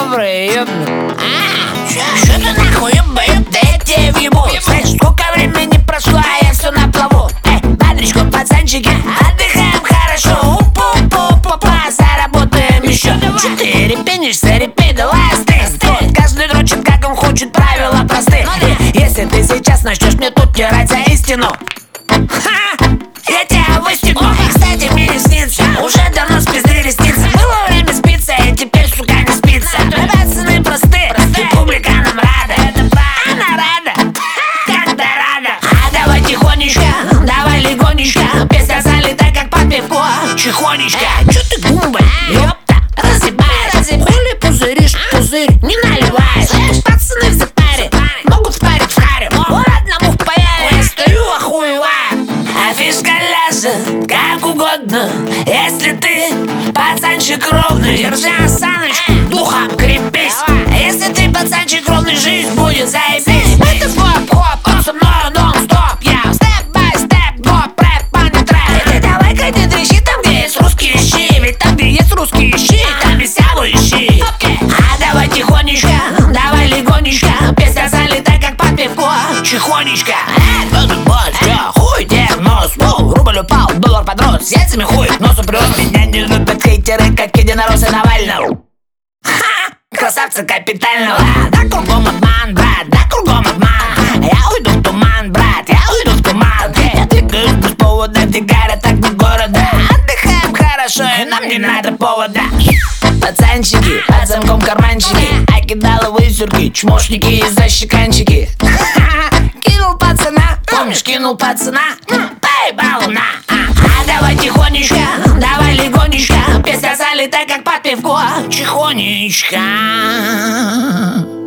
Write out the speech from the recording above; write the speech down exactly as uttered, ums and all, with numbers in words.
евро, ёбну. А, чё ты нахуй, ёб, ёб, да я тебе въебу. Знаешь, сколько времени прошло, а я все на плаву. Эй, бодрячко, пацанчики, отдыхаем хорошо. Упу-пу-пу-па, заработаем еще. Че ты репенишься, репей, давай остынь. Тут каждый дрочит, как он хочет, правила просты. Если ты сейчас начнешь мне тут тирать за истину, ха, я тебя выстегну. Кстати, мне не снится, уже давно спиздили ресницы. Было время спиться, и теперь, сука, не спится. Пацаны просты, и публика нам рада. Она рада, когда рада. А давай тихонечко, давай легонечко. Песня залита, как под пивко. Тихонечко, чё ты гумба, ёпта, разъебаешь. Хули пузыришь, пузырь не наливаешь. Пацаны в запаре, могут впарить в харе. Вот одному в паяре, я стою охуеваю. А фишка ляжет как угодно, если ты пацанчик ровный. Держи осаночку, духом крепись. Если ты пацанчик ровный, жизнь будет заебись. Это хоп-хоп, он со мною нон-стоп. Я степ-бай-степ, гоп, рэп, а не трэп. Ты давай-ка не трещи там, где есть русские щи. Ведь там, где есть русские щи, там и сяву ищи. А давай тихонечко, давай легонечко. Песня залита, как под пивко. Тихонечко. Этот бой, чё, хуй тебе в нос. Воу, рубль упал, доллар подрос. С яйцами хуй к носу прирос. Меня не любят хейтеры, как единороссы Навального. Ха, красавцы капитального. Да кругом обман, брат, да кругом обман. Я уйду в туман, брат, я уйду в туман. Я двигаюсь без повода, фигаро так до города. Отдыхаем хорошо, и нам не надо повода. Пацанчики, под замком карманчики, окидаловые сюрки, чмошники и защеканчики. Кинул пацана, помнишь, кинул пацана, поебал на. А давай тихонечко, давай легонечко. Песня залита, как под пивко. Тихонечко.